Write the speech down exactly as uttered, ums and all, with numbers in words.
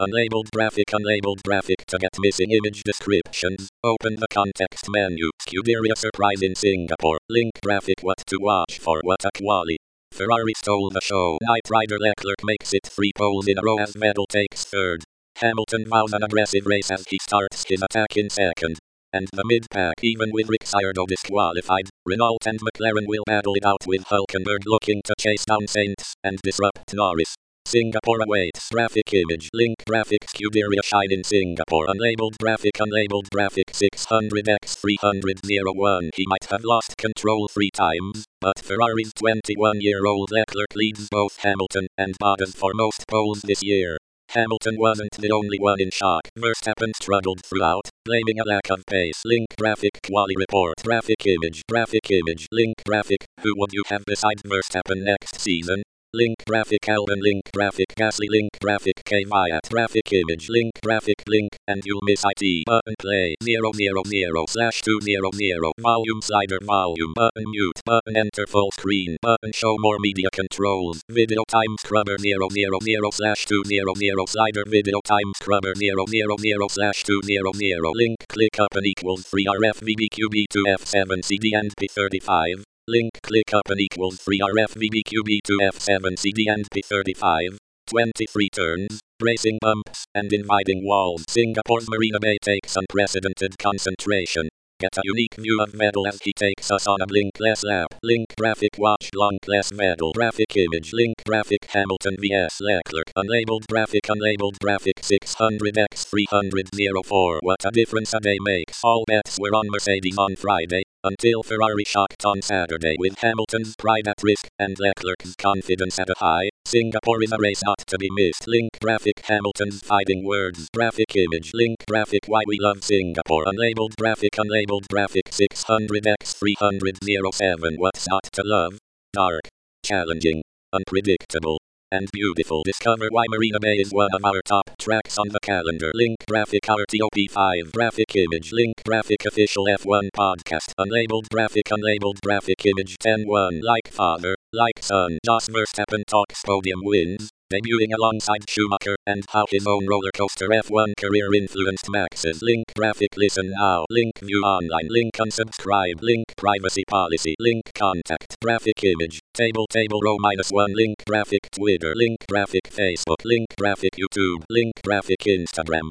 Unlabeled graphic. Unlabeled graphic. To get missing image descriptions, open the context menu. Scuderia surprise in Singapore. Link graphic. What to watch for. What a quali. Ferrari stole the show. Knight Rider Leclerc makes it three poles in a row as Vettel takes third. Hamilton vows an aggressive race as he starts his attack in second. And the mid-pack, even with Ricciardo disqualified, Renault and McLaren will battle it out with Hülkenberg looking to chase down Sainz and disrupt Norris. Singapore awaits. Graphic image. Link graphic. Scuderia shine in Singapore. Unlabeled graphic. Unlabeled graphic. six hundred by three hundred oh one. He might have lost control three times, but Ferrari's twenty-one-year-old Leclerc leads both Hamilton and Bottas for most poles this year. Hamilton wasn't the only one in shock. Verstappen struggled throughout, blaming a lack of pace. Link graphic. Quali report. Graphic image. Graphic image. Link graphic. Who would you have besides Verstappen next season? Link graphic. Albon. Link graphic. Gasly. Link graphic. Kvyat. Graphic image. Link graphic. Link. And you'll miss it. Button play. zero zero zero slash two zero zero. Volume slider. Volume. Button mute. Button enter full screen. Button show more media controls. Video time scrubber zero zero zero slash two zero zero. Slider. Video time scrubber zero zero zero slash two zero zero. Link. Click up and equals three R F V B Q B two F seven C D and P thirty-five. Link. Click up and equals three R F V B Q B two F seven C D and P thirty-five. twenty-three turns, bracing bumps, and inviting walls. Singapore's Marina Bay takes unprecedented concentration. Get a unique view of Vettel as he takes us on a blinkless lap. Link graphic. Watch longless Vettel. Graphic image. Link graphic. Hamilton vs Leclerc. Unlabeled graphic. Unlabeled graphic. six hundred by three hundred oh four. What a difference a day makes. All bets were on Mercedes on Friday, until Ferrari shocked on Saturday with Hamilton's pride at risk and Leclerc's confidence at a high. Singapore is a race not to be missed. Link graphic. Hamilton's fighting words. Graphic image. Link graphic. Why we love Singapore. Unlabeled graphic. Unlabeled graphic. six hundred by three hundred oh seven. What's not to love? Dark, challenging, unpredictable, and beautiful. Discover why Marina Bay is one of our top tracks on the calendar. Link graphic. Our T O P five. Graphic image. Link graphic. Official F one podcast. Unlabeled graphic. Unlabeled graphic image. ten one. Like father, like son. Jos Verstappen talks podium wins, debuting alongside Schumacher, and how his own roller coaster F one career influenced Max's. Link graphic. Listen now. Link view online. Link unsubscribe. Link privacy policy. Link contact. Graphic image. Table table row minus one. Link graphic. Twitter. Link graphic. Facebook. Link graphic. YouTube. Link graphic. Instagram.